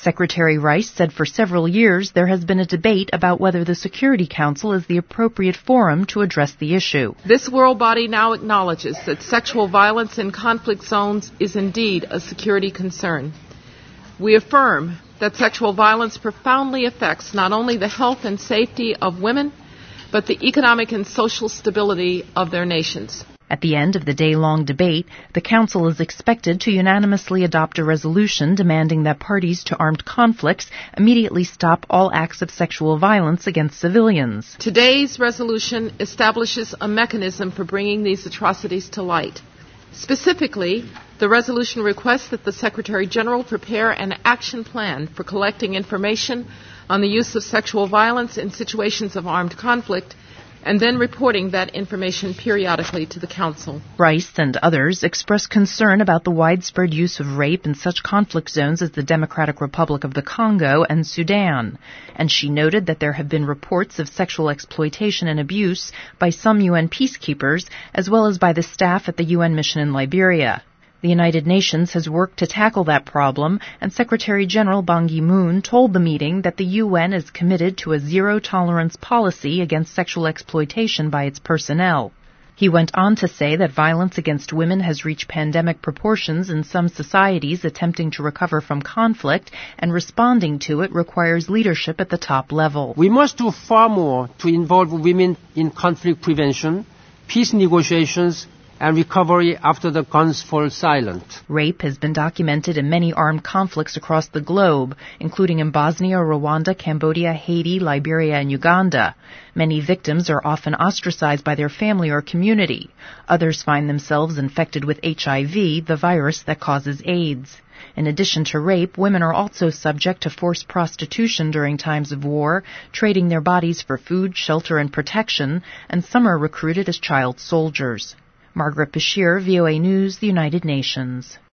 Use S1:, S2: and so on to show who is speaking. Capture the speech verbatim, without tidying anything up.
S1: Secretary Rice said for several years there has been a debate about whether the Security Council is the appropriate forum to address the issue.
S2: This world body now acknowledges that sexual violence in conflict zones is indeed a security concern. We affirm that sexual violence profoundly affects not only the health and safety of women, but the economic and social stability of their nations.
S1: At the end of the day-long debate, the Council is expected to unanimously adopt a resolution demanding that parties to armed conflicts immediately stop all acts of sexual violence against civilians.
S2: Today's resolution establishes a mechanism for bringing these atrocities to light. Specifically, the resolution requests that the Secretary General prepare an action plan for collecting information on the use of sexual violence in situations of armed conflict and then reporting that information periodically to the Council.
S1: Rice and others expressed concern about the widespread use of rape in such conflict zones as the Democratic Republic of the Congo and Sudan, and she noted that there have been reports of sexual exploitation and abuse by some U N peacekeepers as well as by the staff at the U N mission in Liberia. The United Nations has worked to tackle that problem, and Secretary General Ban Ki-moon told the meeting that the U N is committed to a zero-tolerance policy against sexual exploitation by its personnel. He went on to say that violence against women has reached pandemic proportions in some societies attempting to recover from conflict, and responding to it requires leadership at the top level.
S3: We must do far more to involve women in conflict prevention, peace negotiations, and recovery after the guns fall silent.
S1: Rape has been documented in many armed conflicts across the globe, including in Bosnia, Rwanda, Cambodia, Haiti, Liberia, and Uganda. Many victims are often ostracized by their family or community. Others find themselves infected with H I V, the virus that causes AIDS. In addition to rape, women are also subject to forced prostitution during times of war, trading their bodies for food, shelter, and protection, and some are recruited as child soldiers. Margaret Bashir, V O A News, the United Nations.